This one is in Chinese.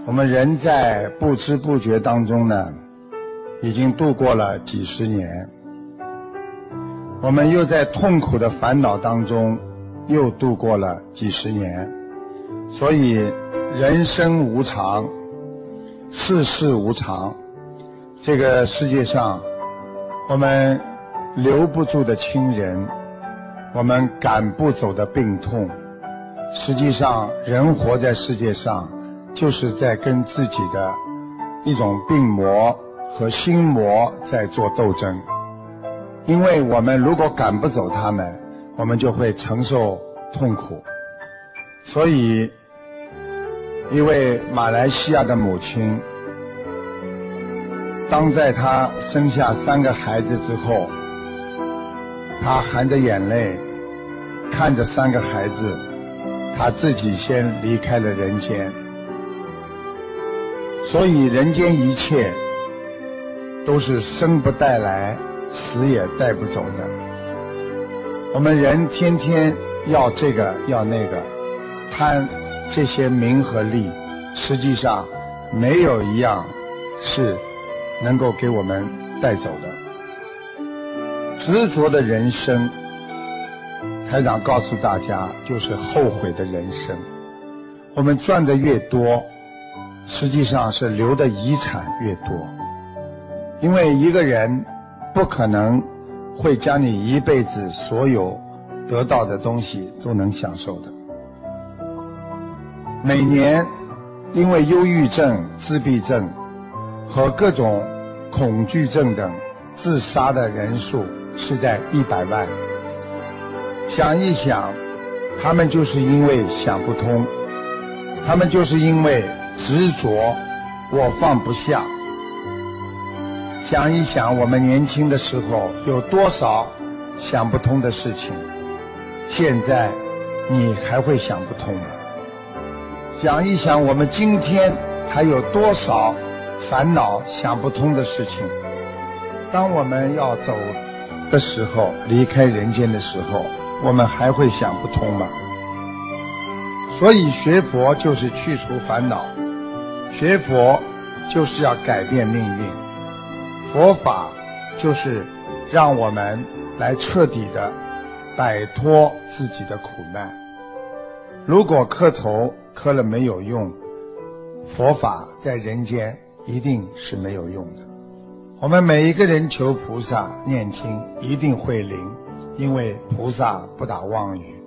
我们人在不知不觉当中呢，已经度过了几十年，我们又在痛苦的烦恼当中又度过了几十年。所以人生无常，世事无常，这个世界上我们留不住的亲人，我们赶不走的病痛，实际上人活在世界上就是在跟自己的一种病魔和心魔在做斗争。因为我们如果赶不走他们，我们就会承受痛苦。所以一位马来西亚的母亲，当在她生下3个孩子之后，她含着眼泪看着3个孩子，她自己先离开了人间。所以人间一切都是生不带来，死也带不走的。我们人天天要这个要那个，贪这些名和利，实际上没有一样是能够给我们带走的。执着的人生，台长告诉大家，就是后悔的人生。我们赚的越多，实际上是留的遗产越多。因为一个人不可能会将你一辈子所有得到的东西都能享受的。每年因为忧郁症、自闭症和各种恐惧症等自杀的人数是在100万。想一想，他们就是因为想不通，他们就是因为执着，我放不下。想一想，我们年轻的时候有多少想不通的事情，现在你还会想不通吗？想一想，我们今天还有多少烦恼想不通的事情，当我们要走的时候，离开人间的时候，我们还会想不通吗？所以学佛就是去除烦恼，学佛就是要改变命运，佛法就是让我们来彻底的摆脱自己的苦难。如果磕头磕了没有用，佛法在人间一定是没有用的。我们每一个人求菩萨念经一定会灵，因为菩萨不打妄语。